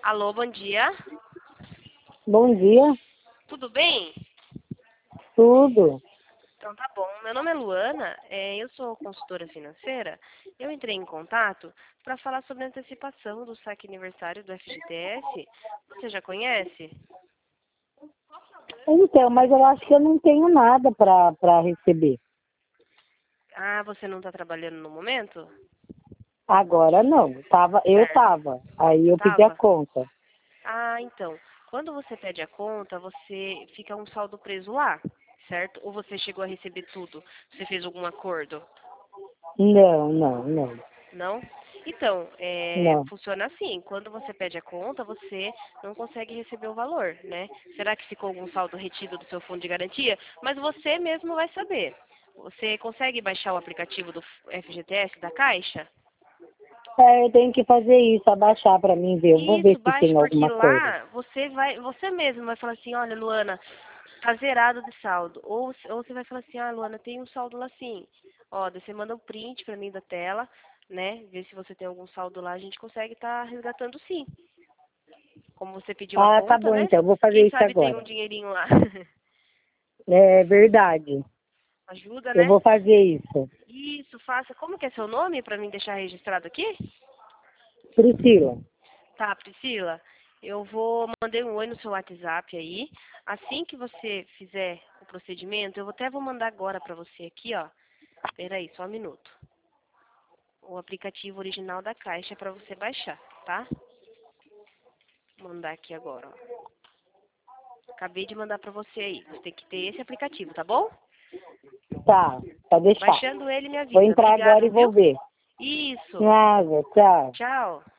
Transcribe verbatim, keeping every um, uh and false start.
Alô, bom dia. Bom dia, Tudo bem? tudo. Então tá bom. Meu nome é Luana, é, eu sou consultora financeira. Eu entrei em contato para falar sobre a antecipação do saque aniversário do F G T S. Você já conhece? Então, mas eu acho que eu não tenho nada para para receber. Ah, você não está trabalhando no momento? Agora não. Tava, eu Certo. tava. Aí eu pedi a Tava? conta. Ah, então. Quando você pede a conta, você fica um saldo preso lá, certo? Ou você chegou a receber tudo? Você fez algum acordo? Não, não, não, Não? Então, é, não. funciona assim. Quando você pede a conta, você não consegue receber o valor, né? Será que ficou algum saldo retido do seu fundo de garantia? Mas você mesmo vai saber. Você consegue baixar o aplicativo do F G T S da Caixa? É, eu tenho que fazer isso, abaixar para mim ver. Eu vou ver Isso, se baixe, tem porque alguma coisa. lá você vai, você mesmo vai falar assim, olha, Luana, tá zerado de saldo. Ou, ou você vai falar assim, ah, Luana, tem um saldo lá sim. Ó, daí você manda um print pra mim da tela, né? Ver se você tem algum saldo lá, a gente consegue estar resgatando sim. Como você pediu a Ah, tá conta, bom né? então, eu vou fazer Quem isso sabe tem um agora. dinheirinho lá. É verdade. Ajuda, Eu né? vou fazer isso. Isso, faça. Como que é seu nome pra mim deixar registrado aqui? Priscila. Tá, Priscila, eu vou mandar um oi no seu WhatsApp aí. Assim que você fizer o procedimento, eu até vou mandar agora pra você aqui, ó. Espera aí, só um minuto. O aplicativo original da Caixa para você baixar, tá? Vou mandar aqui agora, ó. Acabei de mandar pra você aí. Você tem que ter esse aplicativo, tá bom? Tá, pode deixar. Baixando ele, me Vou avisa. entrar agora e Obrigado, vou viu? ver. Isso. Nada, tchau. Tchau.